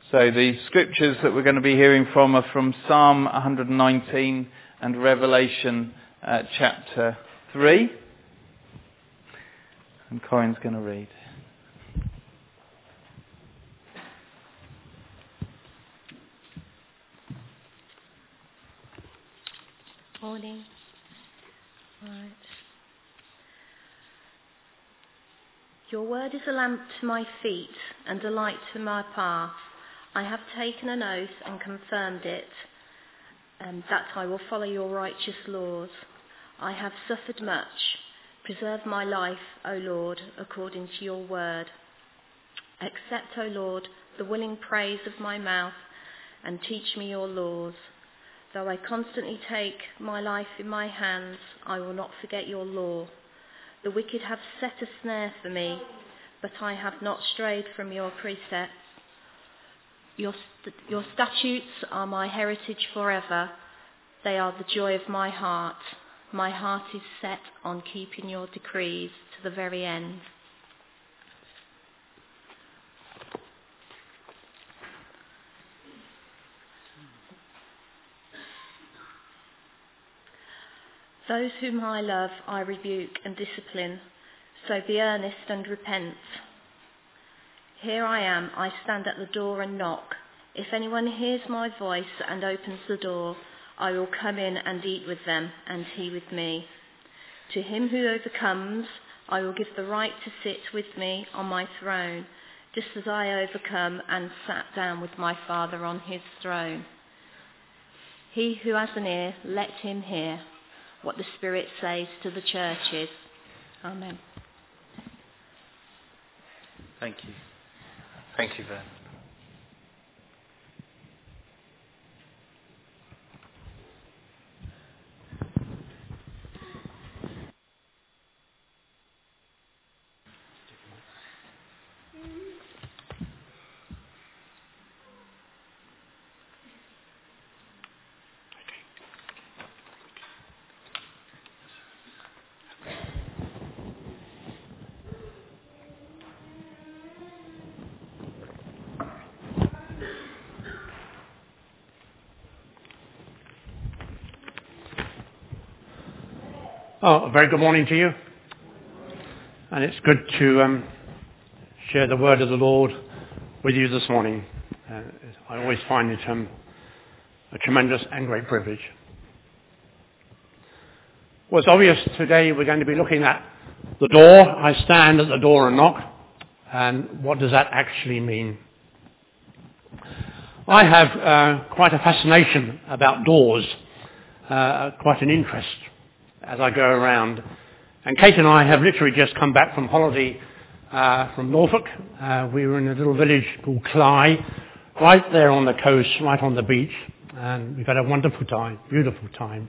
So the scriptures that we're going to be hearing from are from Psalm 119 and Revelation chapter 3. And Corinne's going to read. Morning. Right. Your word is a lamp to my feet and a light to my path. I have taken an oath and confirmed it, that I will follow your righteous laws. I have suffered much. Preserve my life, O Lord, according to your word. Accept, O Lord, the willing praise of my mouth, and teach me your laws. Though I constantly take my life in my hands, I will not forget your law. The wicked have set a snare for me, but I have not strayed from your precepts. Your statutes are my heritage forever. They are the joy of my heart. My heart is set on keeping your decrees to the very end. Those whom I love I rebuke and discipline, so be earnest and repent. Here I am, I stand at the door and knock. If anyone hears my voice and opens the door, I will come in and eat with them, and he with me. To him who overcomes, I will give the right to sit with me on my throne, just as I overcome and sat down with my Father on his throne. He who has an ear, let him hear what the Spirit says to the churches. Amen. Thank you. Thank you, Vern. Oh, a very good morning to you. And it's good to share the word of the Lord with you this morning. I always find it a tremendous and great privilege. Well, it's obvious today we're going to be looking at the door. I stand at the door and knock. And what does that actually mean? I have quite a fascination about doors, quite an interest as I go around. And Kate and I have literally just come back from holiday from Norfolk. We were in a little village called Cley, right there on the coast, right on the beach. And we've had a wonderful time, beautiful time.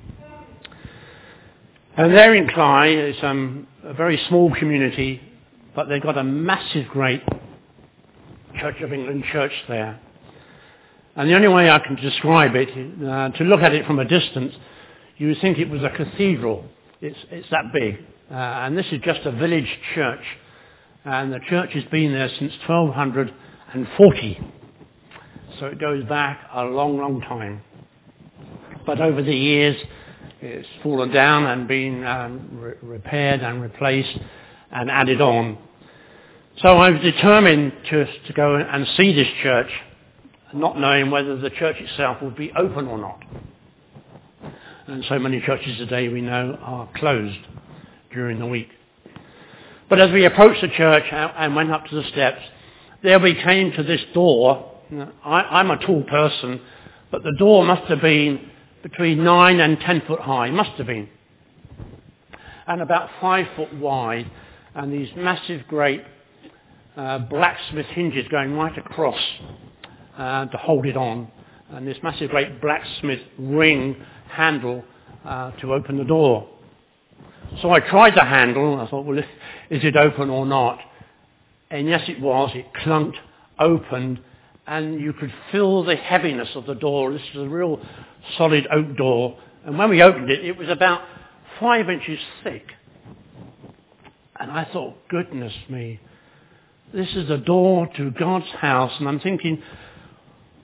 And there in Cley is a very small community, but they've got a massive, great Church of England church there. And the only way I can describe it, to look at it from a distance, you would think it was a cathedral. It's that big. And this is just a village church. And the church has been there since 1240. So it goes back a long, long time. But over the years, it's fallen down and been repaired and replaced and added on. So I was determined to go and see this church, not knowing whether the church itself would be open or not. And so many churches today we know are closed during the week. But as we approached the church and went up to the steps, there we came to this door. I'm a tall person, but the door must have been between 9 and 10 foot high, must have been. And about 5 foot wide, and these massive great blacksmith hinges going right across to hold it on. And this massive great blacksmith ring handle to open the door. So I tried the handle. I thought, well, is it open or not? And yes, it was. It clunked, opened, and you could feel the heaviness of the door. This is a real solid oak door. And when we opened it, it was about 5 inches thick. And I thought, goodness me, this is the door to God's house. And I'm thinking,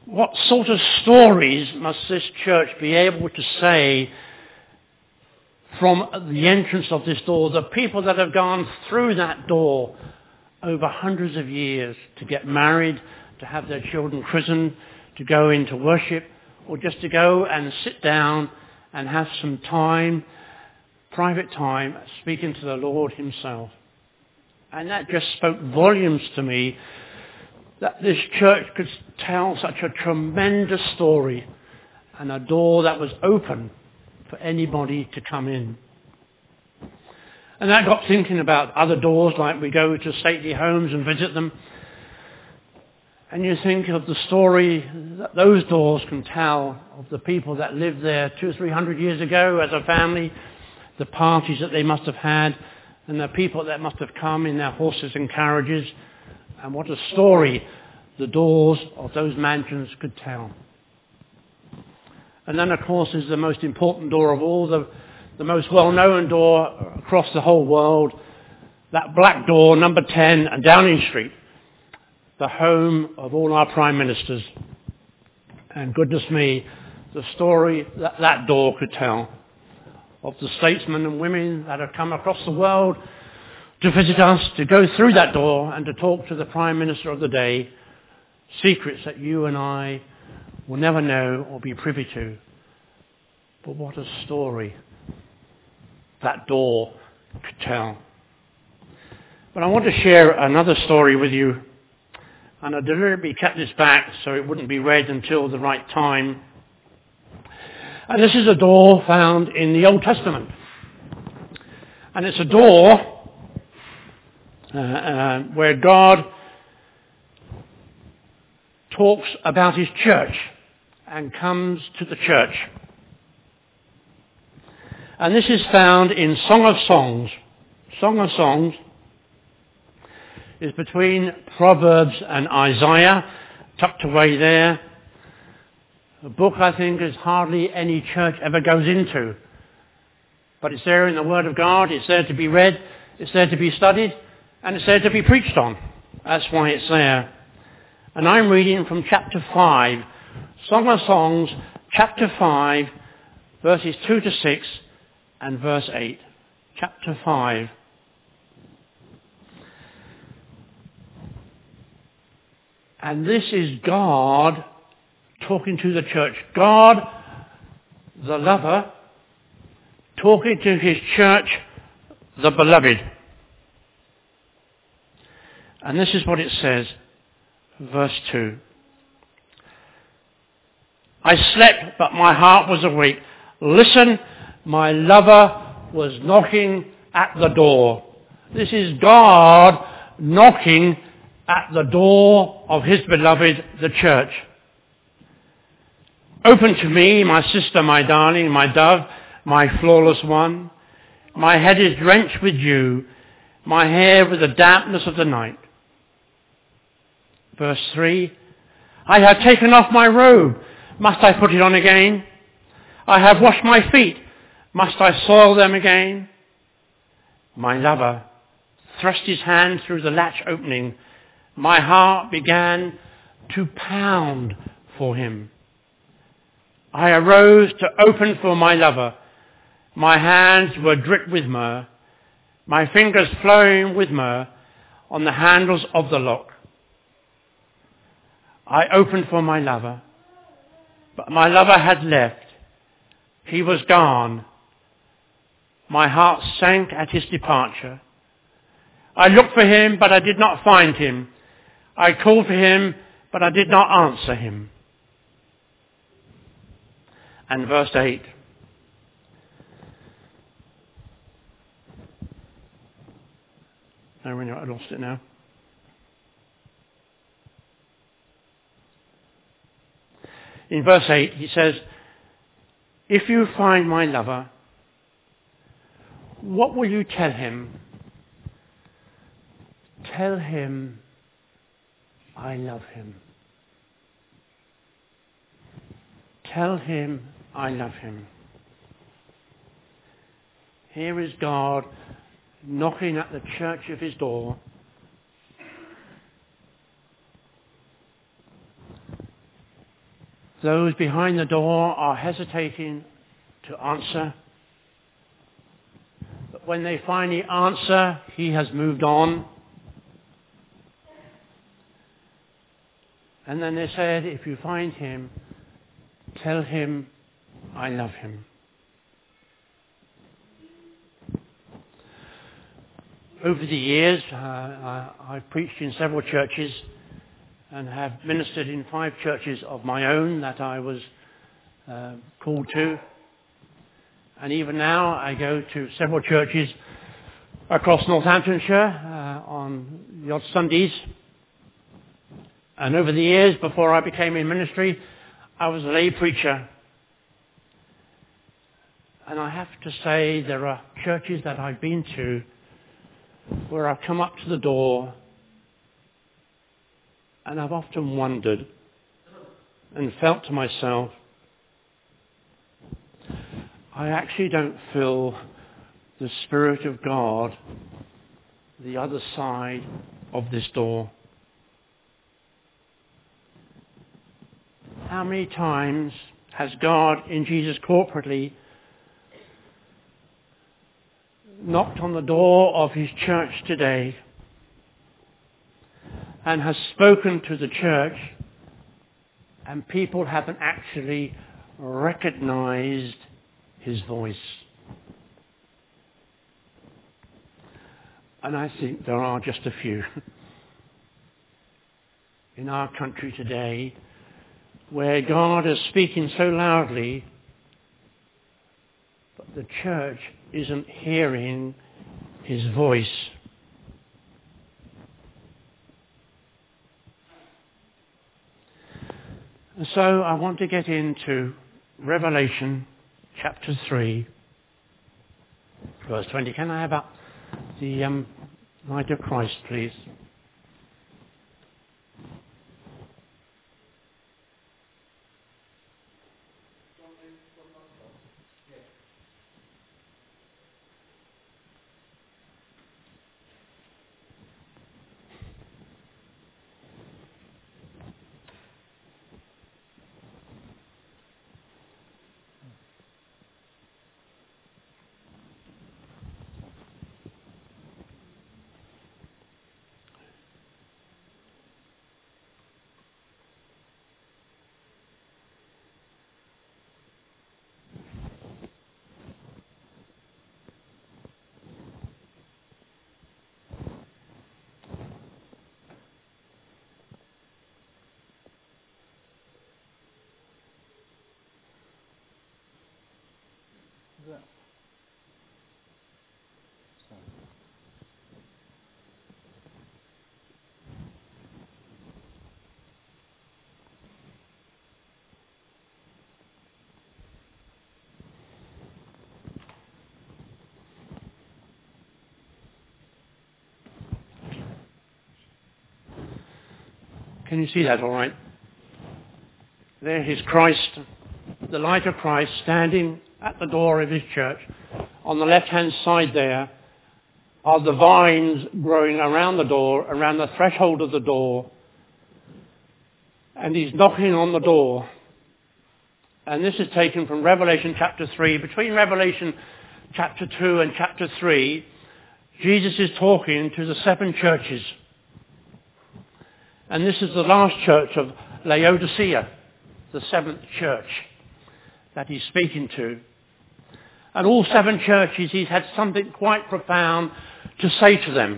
what sort of stories must this church be able to say from the entrance of this door? The people that have gone through that door over hundreds of years to get married, to have their children christened, to go into worship, or just to go and sit down and have some time, private time, speaking to the Lord himself. And that just spoke volumes to me, that this church could tell such a tremendous story, and a door that was open for anybody to come in. And I got thinking about other doors, like we go to stately homes and visit them, and you think of the story that those doors can tell of the people that lived there 200-300 years ago as a family, the parties that they must have had, and the people that must have come in their horses and carriages, and what a story the doors of those mansions could tell. And then, of course, is the most important door of all, the most well-known door across the whole world, that black door, number 10, and Downing Street, the home of all our prime ministers. And goodness me, the story that that door could tell of the statesmen and women that have come across the world to visit us, to go through that door and to talk to the Prime Minister of the day, secrets that you and I will never know or be privy to. But what a story that door could tell. But I want to share another story with you, and I deliberately kept this back so it wouldn't be read until the right time. And this is a door found in the Old Testament. And it's a door where God talks about his church and comes to the church. And this is found in Song of Songs. Song of Songs is between Proverbs and Isaiah, tucked away there. A book I think is hardly any church ever goes into. But it's there in the Word of God, it's there to be read, it's there to be studied, and it's there to be preached on. That's why it's there. And I'm reading from chapter 5, Song of Songs, chapter 5, verses 2 to 6, and verse 8. Chapter 5. And this is God talking to the church. God, the lover, talking to his church, the beloved. And this is what it says, verse 2. I slept, but my heart was awake. Listen, my lover was knocking at the door. This is God knocking at the door of his beloved, the church. Open to me, my sister, my darling, my dove, my flawless one. My head is drenched with dew, my hair with the dampness of the night. Verse 3, I have taken off my robe, must I put it on again? I have washed my feet, must I soil them again? My lover thrust his hand through the latch opening. My heart began to pound for him. I arose to open for my lover. My hands were dripped with myrrh, my fingers flowing with myrrh on the handles of the lock. I opened for my lover, but my lover had left. He was gone. My heart sank at his departure. I looked for him, but I did not find him. I called for him, but I did not answer him. And verse 8. I lost it now. In verse 8 he says, if you find my lover, what will you tell him? Tell him I love him. Tell him I love him. Here is God knocking at the church of his door. Those behind the door are hesitating to answer. But when they finally answer, he has moved on. And then they said, if you find him, tell him I love him. Over the years, I've preached in several churches and have ministered in 5 churches of my own that I was called to. And even now, I go to several churches across Northamptonshire on the odd Sundays. And over the years, before I became in ministry, I was a lay preacher. And I have to say, there are churches that I've been to where I've come up to the door and I've often wondered and felt to myself, I actually don't feel the Spirit of God the other side of this door. How many times has God in Jesus corporately knocked on the door of his church today and has spoken to the church, and people haven't actually recognized his voice? And I think there are just a few in our country today where God is speaking so loudly, but the church isn't hearing his voice. And so I want to get into Revelation chapter 3, verse 20. Can I have up the light of Christ, please? Can you see that all right? There is Christ, the light of Christ, standing at the door of his church. On the left-hand side there are the vines growing around the door, around the threshold of the door. And he's knocking on the door. And this is taken from Revelation chapter 3. Between Revelation chapter 2 and chapter 3, Jesus is talking to the 7 churches. And this is the last church of Laodicea, the 7th church that he's speaking to. And all 7 churches, he's had something quite profound to say to them,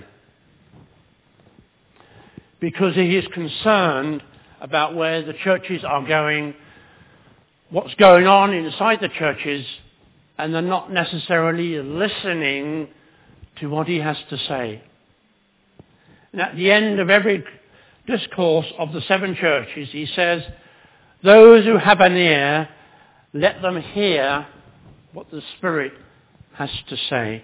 because he is concerned about where the churches are going, what's going on inside the churches, and they're not necessarily listening to what he has to say. And at the end of every discourse of the 7 churches, he says, those who have an ear, let them hear what the Spirit has to say.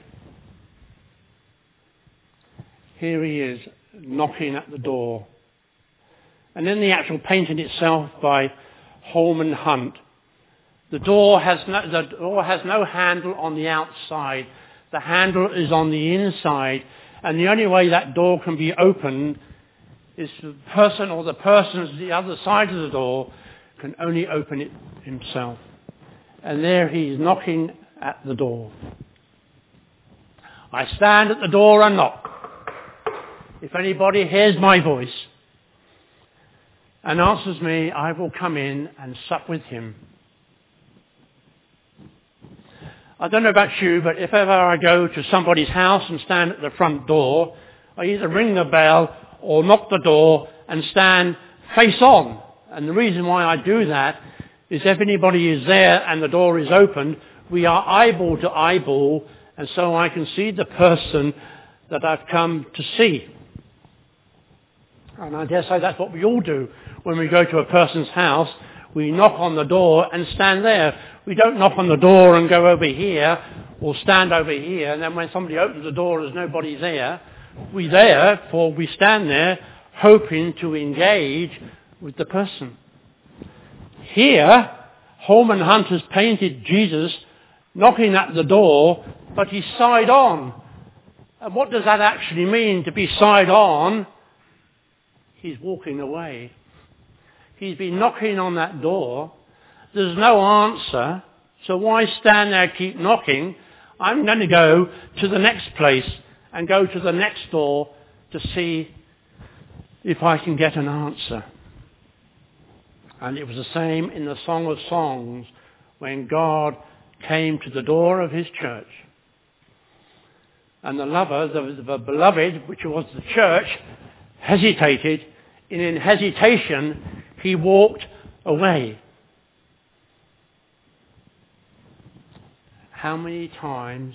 Here he is, knocking at the door. And in the actual painting itself by Holman Hunt, the door has no handle on the outside. The handle is on the inside. And the only way that door can be opened is the person or the persons the other side of the door can only open it himself. And there he is knocking at the door. I stand at the door and knock. If anybody hears my voice and answers me, I will come in and sup with him. I don't know about you, but if ever I go to somebody's house and stand at the front door, I either ring the bell or knock the door and stand face on. And the reason why I do that is if anybody is there and the door is opened, we are eyeball to eyeball, and so I can see the person that I've come to see. And I dare say that's what we all do when we go to a person's house. We knock on the door and stand there. We don't knock on the door and go over here or stand over here, and then when somebody opens the door there's nobody there. We stand there hoping to engage with the person. Here, Holman Hunt has painted Jesus knocking at the door, but he's side on. And what does that actually mean, to be side on? He's walking away. He's been knocking on that door. There's no answer. So why stand there, keep knocking? I'm going to go to the next place and go to the next door to see if I can get an answer. And it was the same in the Song of Songs when God came to the door of his church. And the lover, the beloved, which was the church, hesitated. And in hesitation, he walked away. How many times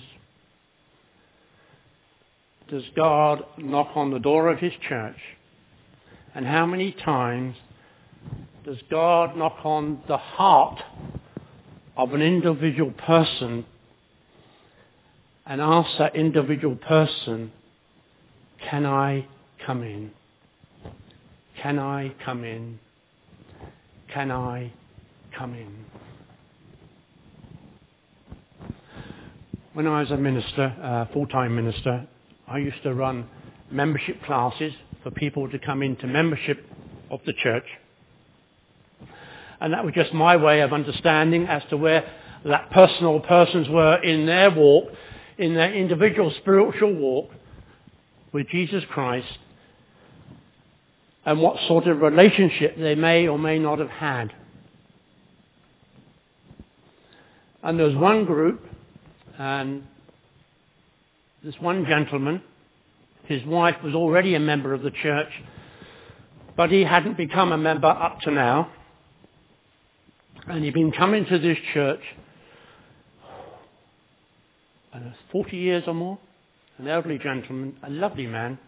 does God knock on the door of his church? And how many times does God knock on the heart of an individual person and ask that individual person, can I come in? Can I come in? Can I come in? When I was a minister, full-time minister, I used to run membership classes for people to come into membership of the church. And that was just my way of understanding as to where that persons were in their walk, in their individual spiritual walk with Jesus Christ, and what sort of relationship they may or may not have had. And there was one group, and this one gentleman, his wife was already a member of the church, but he hadn't become a member up to now. And he'd been coming to this church 40 years or more. An elderly gentleman, a lovely man.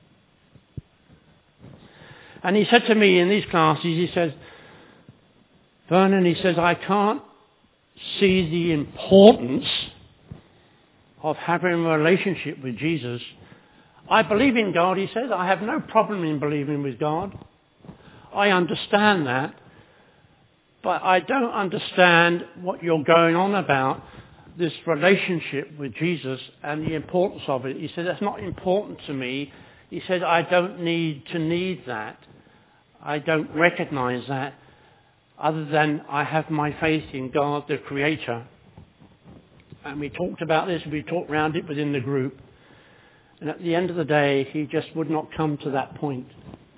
And he said to me in these classes, he says, Vernon, he says, I can't see the importance of having a relationship with Jesus. I believe in God, he says. I have no problem in believing with God. I understand that. But I don't understand what you're going on about, this relationship with Jesus and the importance of it. He said, that's not important to me. He said, I don't need that. I don't recognize that, other than I have my faith in God, the Creator. And we talked about this, we talked around it within the group. And at the end of the day, he just would not come to that point.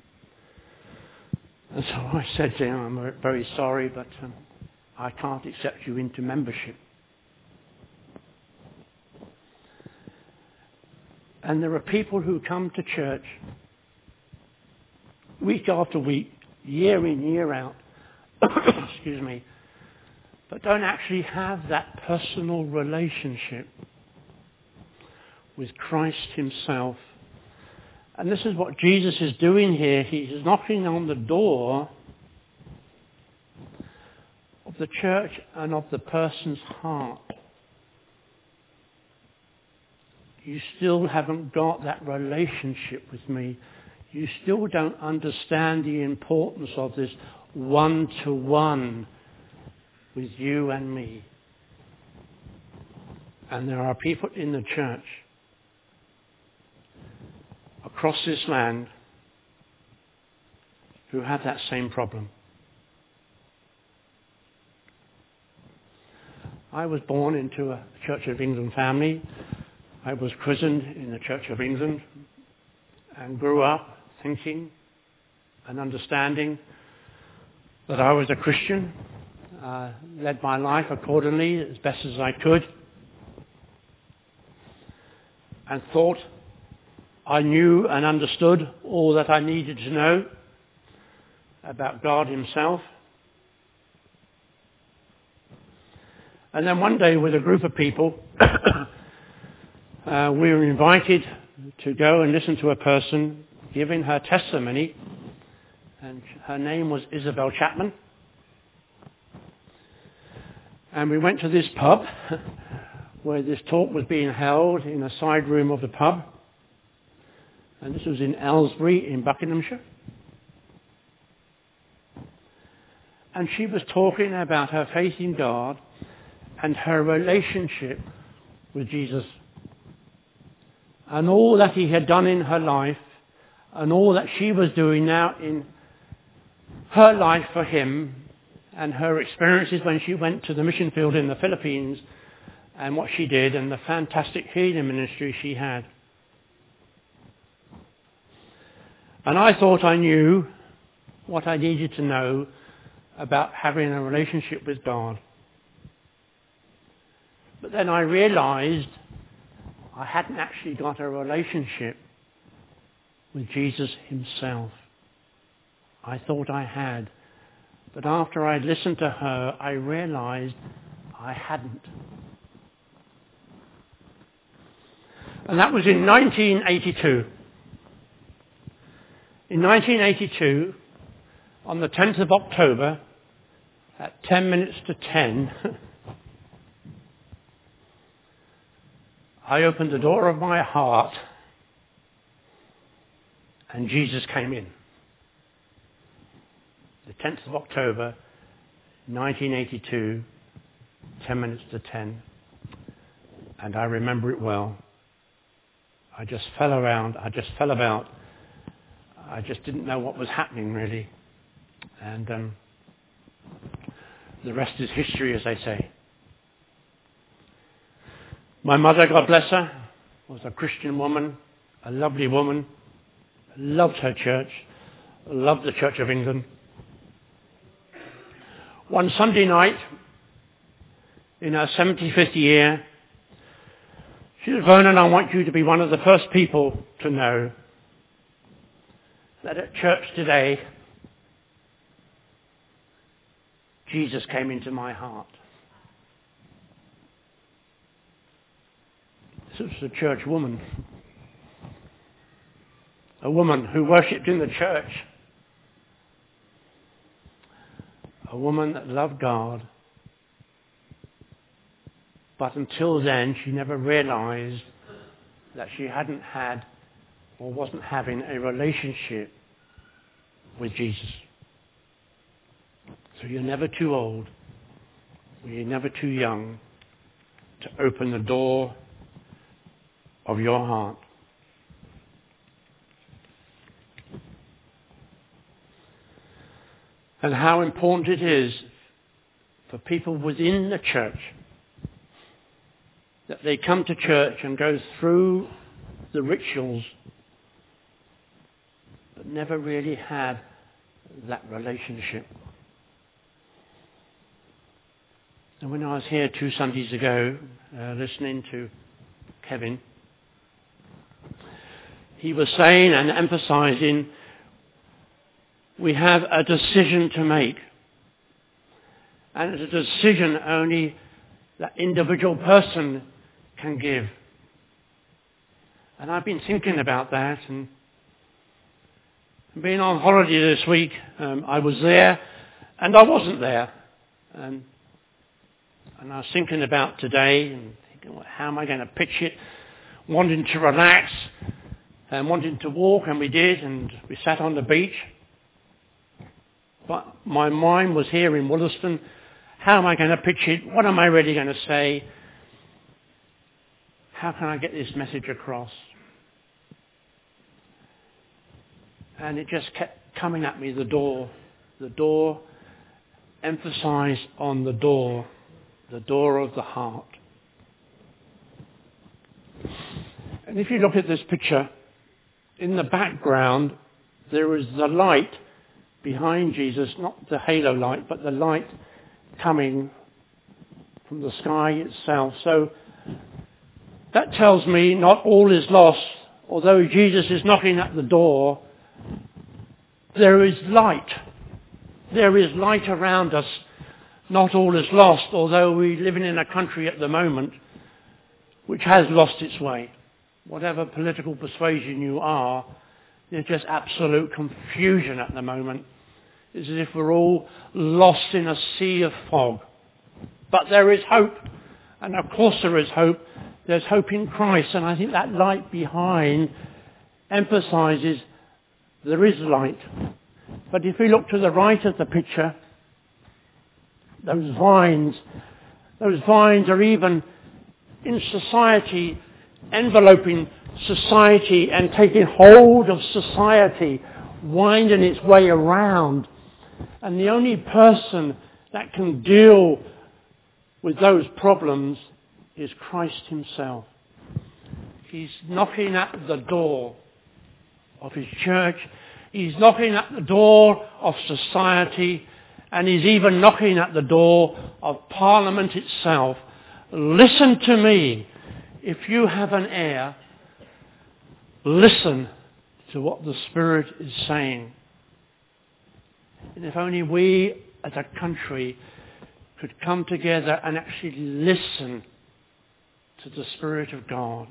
And so I said to him, I'm very sorry, but I can't accept you into membership. And there are people who come to church week after week, year in, year out, excuse me, but don't actually have that personal relationship with Christ himself. And this is what Jesus is doing here. He is knocking on the door of the church and of the person's heart. You still haven't got that relationship with me. You still don't understand the importance of this one-to-one with you and me. And there are people in the church across this land who have that same problem. I was born into a Church of England family. I was christened in the Church of England and grew up thinking and understanding that I was a Christian, led my life accordingly as best as I could, and thought I knew and understood all that I needed to know about God himself. And then one day with a group of people, we were invited to go and listen to a person giving her testimony, and her name was Isabel Chapman. And we went to this pub where this talk was being held in a side room of the pub. And this was in Aylesbury in Buckinghamshire. And she was talking about her faith in God and her relationship with Jesus. And all that he had done in her life and all that she was doing now in her life for him, and her experiences when she went to the mission field in the Philippines and what she did and the fantastic healing ministry she had. And I thought I knew what I needed to know about having a relationship with God. But then I realized I hadn't actually got a relationship with Jesus himself. I thought I had. But after I'd listened to her, I realized I hadn't. And that was in 1982. In 1982, on the 10th of October, at 10 minutes to 10, I opened the door of my heart and Jesus came in. The 10th of October, 1982, 10 minutes to 10. And I remember it well. I just fell around. I just fell about. I just didn't know what was happening, really. And the rest is history, as they say. My mother, God bless her, was a Christian woman, a lovely woman, loved her church, loved the Church of England. One Sunday night, in her 75th year, she said, "Vernon, I want you to be one of the first people to know that at church today, Jesus came into my heart." This was a church woman. A woman who worshipped in the church. A woman that loved God. But until then, she never realized that she hadn't had or wasn't having a relationship with Jesus. So you're never too old, or you're never too young to open the door of your heart. And how important it is for people within the church that they come to church and go through the rituals but never really had that relationship. And when I was here 2 Sundays ago listening to Kevin, he was saying and emphasizing we have a decision to make. And it's a decision only that individual person can give. And I've been thinking about that, and being on holiday this week, I was there and I wasn't there. And I was thinking about today and thinking, well, how am I going to pitch it? Wanting to relax and wanting to walk, and we did, and we sat on the beach. But my mind was here in Wollaston. How am I going to pitch it? What am I really going to say? How can I get this message across? And it just kept coming at me, the door, emphasized on the door. the door of the heart. And if you look at this picture, in the background there is the light behind Jesus, not the halo light, but the light coming from the sky itself. So that tells me not all is lost. Although Jesus is knocking at the door, there is light. There is light around us. Not all is lost, although we're living in a country at the moment which has lost its way. Whatever political persuasion you are, there's just absolute confusion at the moment. It's as if we're all lost in a sea of fog. But there is hope. And of course there is hope. There's hope in Christ. And I think that light behind emphasizes there is light. But if we look to the right of the picture, those vines are even in society, enveloping society and taking hold of society, winding its way around. And the only person that can deal with those problems is Christ himself. He's knocking at the door of his church. He's knocking at the door of society. And he's even knocking at the door of Parliament itself. Listen to me. If you have an ear, listen to what the Spirit is saying. And if only we as a country could come together and actually listen to the Spirit of God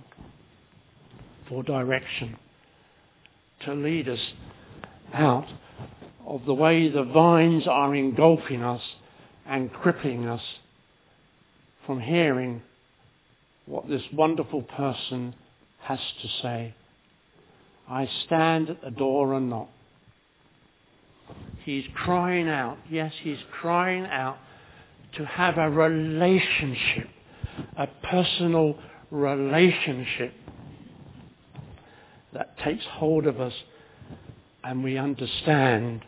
for direction, to lead us out of the way the vines are engulfing us and crippling us from hearing what this wonderful person has to say. I stand at the door and knock. He's crying out. Yes, he's crying out to have a relationship, a personal relationship that takes hold of us and we understand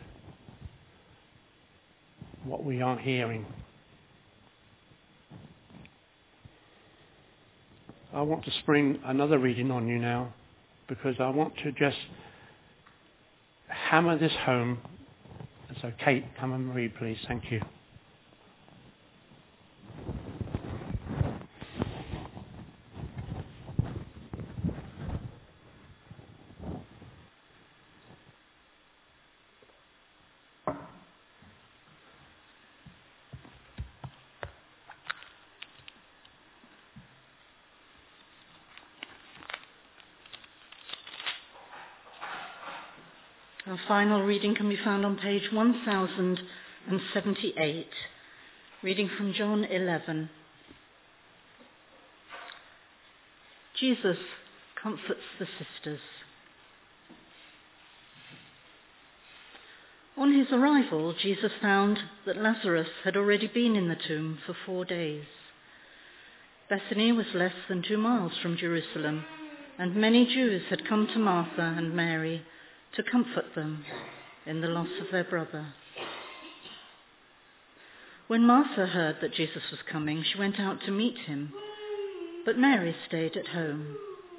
what we are hearing. I want to spring another reading on you now because I want to just hammer this home. And so Kate, come and read please. Thank you. Our final reading can be found on page 1078, reading from John 11. Jesus comforts the sisters. On his arrival, Jesus found that Lazarus had already been in the tomb for 4 days. Bethany was less than 2 miles from Jerusalem, and many Jews had come to Martha and Mary to comfort them in the loss of their brother. When Martha heard that Jesus was coming, she went out to meet him, but Mary stayed at home.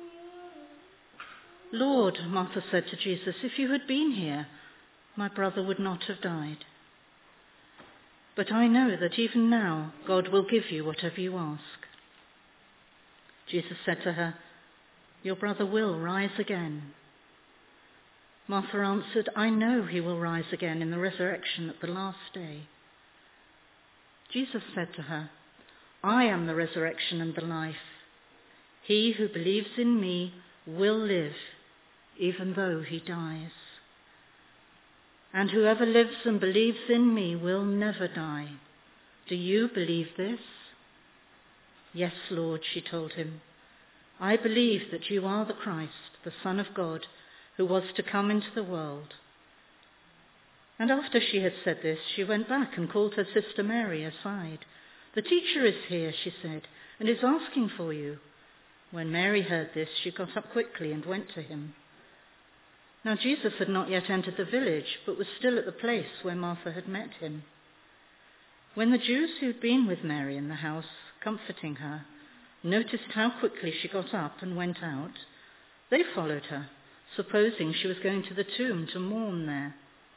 "Lord," Martha said to Jesus, "if you had been here, my brother would not have died. But I know that even now God will give you whatever you ask." Jesus said to her, "Your brother will rise again." Martha answered, "I know he will rise again in the resurrection at the last day." Jesus said to her, "I am the resurrection and the life. He who believes in me will live, even though he dies. And whoever lives and believes in me will never die. Do you believe this?" "Yes, Lord," she told him. "I believe that you are the Christ, the Son of God, who was to come into the world." And after she had said this, she went back and called her sister Mary aside. "The teacher is here," she said, "and is asking for you." When Mary heard this, she got up quickly and went to him. Now Jesus had not yet entered the village, but was still at the place where Martha had met him. When the Jews who'd been with Mary in the house, comforting her, noticed how quickly she got up and went out, they followed her, supposing she was going to the tomb to mourn there.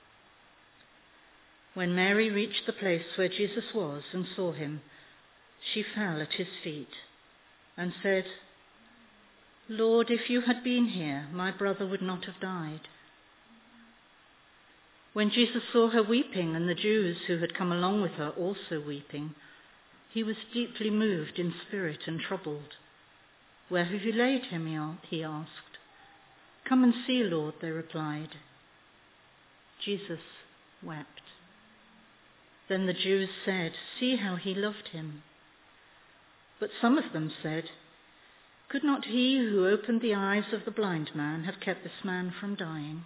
When Mary reached the place where Jesus was and saw him, she fell at his feet and said, "Lord, if you had been here, my brother would not have died." When Jesus saw her weeping and the Jews who had come along with her also weeping, he was deeply moved in spirit and troubled. "Where have you laid him?" he asked. "Come and see, Lord," they replied. Jesus wept. Then the Jews said, "See how he loved him." But some of them said, "Could not he who opened the eyes of the blind man have kept this man from dying?"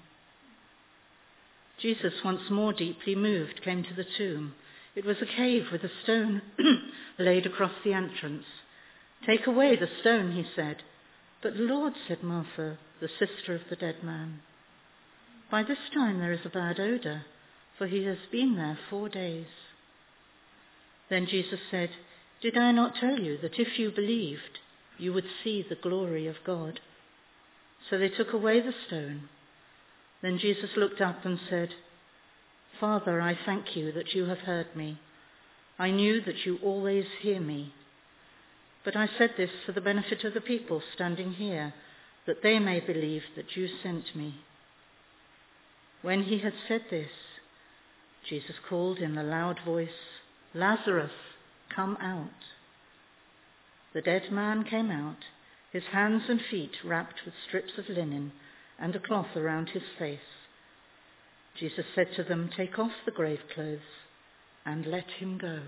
Jesus, once more deeply moved, came to the tomb. It was a cave with a stone laid across the entrance. "Take away the stone," he said. "But Lord," said Martha, the sister of the dead man, "by this time there is a bad odour, for he has been there 4 days." Then Jesus said, "Did I not tell you that if you believed, you would see the glory of God?" So they took away the stone. Then Jesus looked up and said, "Father, I thank you that you have heard me. I knew that you always hear me. But I said this for the benefit of the people standing here, that they may believe that you sent me." When he had said this, Jesus called in a loud voice, "Lazarus, come out." The dead man came out, his hands and feet wrapped with strips of linen and a cloth around his face. Jesus said to them, "Take off the grave clothes and let him go."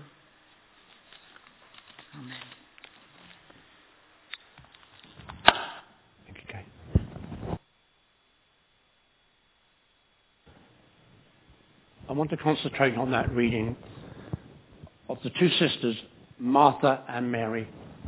Amen. Okay. I want to concentrate on that reading of the two sisters, Martha and Mary.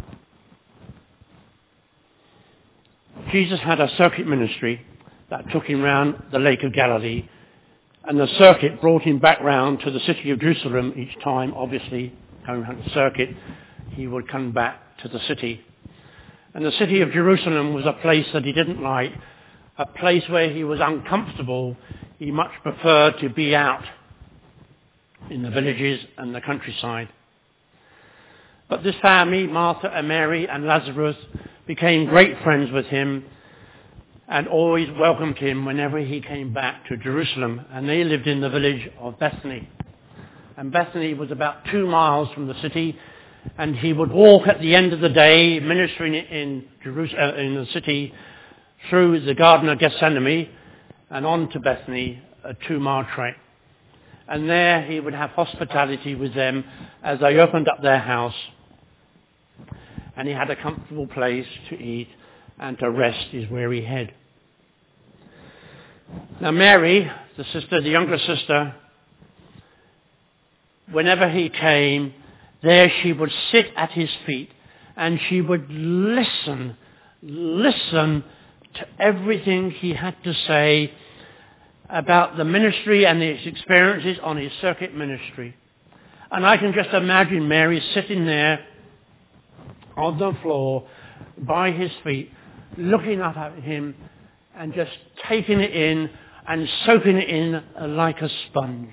Jesus had a circuit ministry that took him round the Lake of Galilee, and the circuit brought him back round to the city of Jerusalem each time. Obviously, going around the circuit, he would come back to the city. And the city of Jerusalem was a place that he didn't like, a place where he was uncomfortable. He much preferred to be out in the villages and the countryside. But this family, Martha and Mary and Lazarus, became great friends with him and always welcomed him whenever he came back to Jerusalem. And they lived in the village of Bethany. And Bethany was about 2 miles from the city, and he would walk at the end of the day, ministering in Jerusalem, in the city, through the Garden of Gethsemane and on to Bethany, a 2-mile trek. And there he would have hospitality with them as they opened up their house. And he had a comfortable place to eat and to rest his weary head. Now Mary, the sister, the younger sister, whenever he came, there she would sit at his feet and she would listen to everything he had to say about the ministry and his experiences on his circuit ministry. And I can just imagine Mary sitting there on the floor by his feet, looking up at him and just taking it in and soaking it in like a sponge.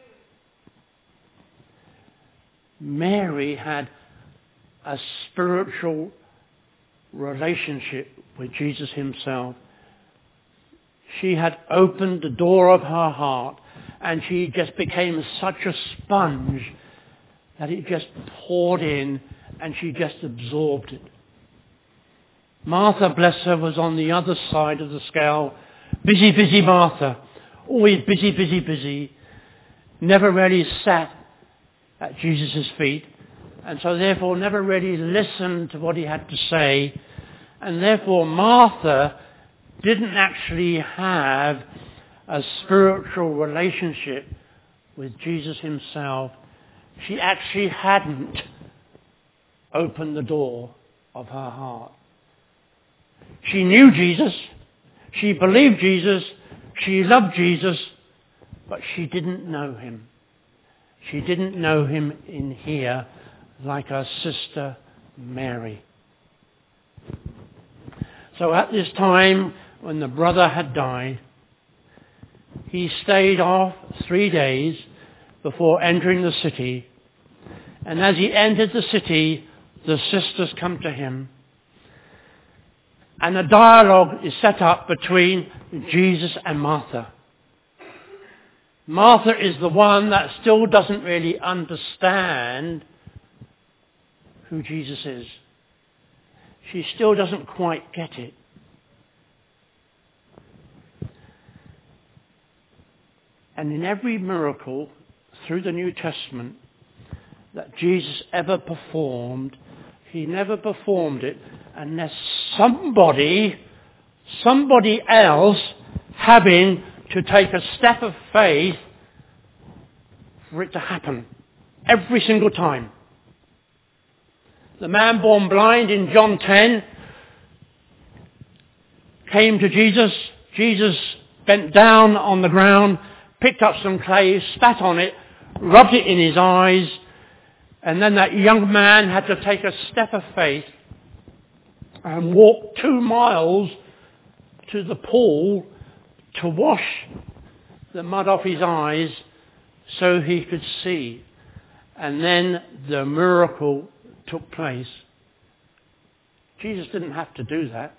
Mary had a spiritual relationship with Jesus himself. She had opened the door of her heart and she just became such a sponge that it just poured in and she just absorbed it. Martha, bless her, was on the other side of the scale. Busy Martha. Always busy. Never really sat at Jesus' feet. And so therefore never really listened to what he had to say. And therefore Martha didn't actually have a spiritual relationship with Jesus himself. She actually hadn't opened the door of her heart. She knew Jesus, she believed Jesus, she loved Jesus, but she didn't know him. She didn't know him in here like her sister Mary. So at this time, when the brother had died, he stayed off 3 days before entering the city. And as he entered the city, the sisters come to him. And a dialogue is set up between Jesus and Martha. Martha is the one that still doesn't really understand who Jesus is. She still doesn't quite get it. And in every miracle through the New Testament that Jesus ever performed, he never performed it unless somebody else having to take a step of faith for it to happen. Every single time. The man born blind in John 10 came to Jesus. Jesus bent down on the ground, picked up some clay, spat on it, rubbed it in his eyes, and then that young man had to take a step of faith and walk 2 miles to the pool to wash the mud off his eyes so he could see. And then the miracle took place. Jesus didn't have to do that.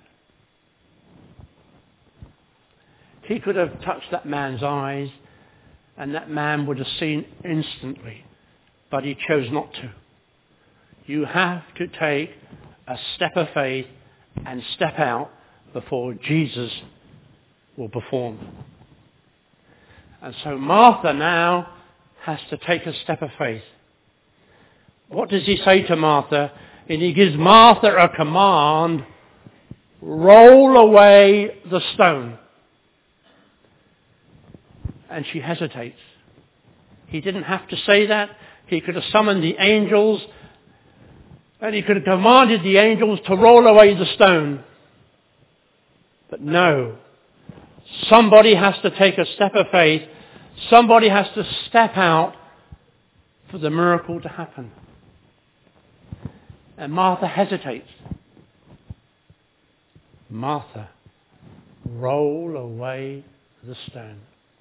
He could have touched that man's eyes and that man would have seen instantly, but he chose not to. You have to take a step of faith and step out before Jesus will perform. And so Martha now has to take a step of faith. What does he say to Martha? And he gives Martha a command: roll away the stone. And she hesitates. He didn't have to say that. He could have summoned the angels, and he could have commanded the angels to roll away the stone. But no. Somebody has to take a step of faith. Somebody has to step out for the miracle to happen. And Martha hesitates. Martha, roll away the stone.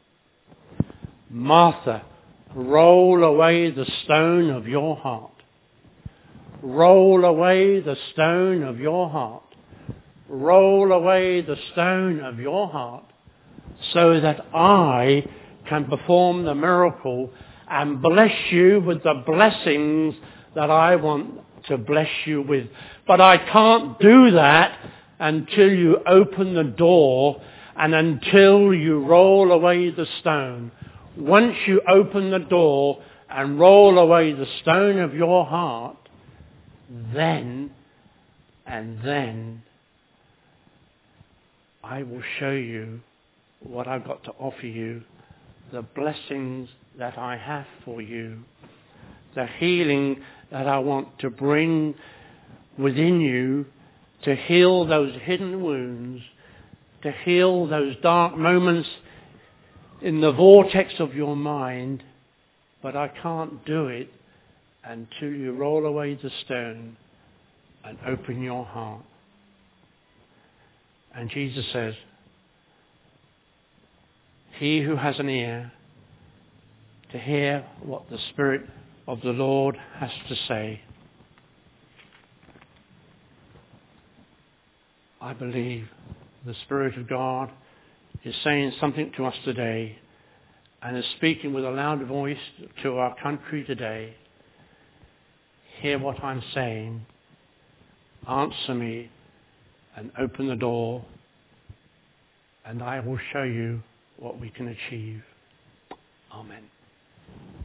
Martha, roll away the stone of your heart. Roll away the stone of your heart. Roll away the stone of your heart so that I can perform the miracle and bless you with the blessings that I want to bless you with. But I can't do that until you open the door and until you roll away the stone. Once you open the door and roll away the stone of your heart, then I will show you what I've got to offer you, the blessings that I have for you, the healing that I want to bring within you to heal those hidden wounds, to heal those dark moments in the vortex of your mind. But I can't do it until you roll away the stone and open your heart. And Jesus says, he who has an ear to hear what the Spirit of the Lord has to say. I believe the Spirit of God is saying something to us today and is speaking with a loud voice to our country today. Hear what I'm saying. Answer me and open the door, and I will show you what we can achieve. Amen.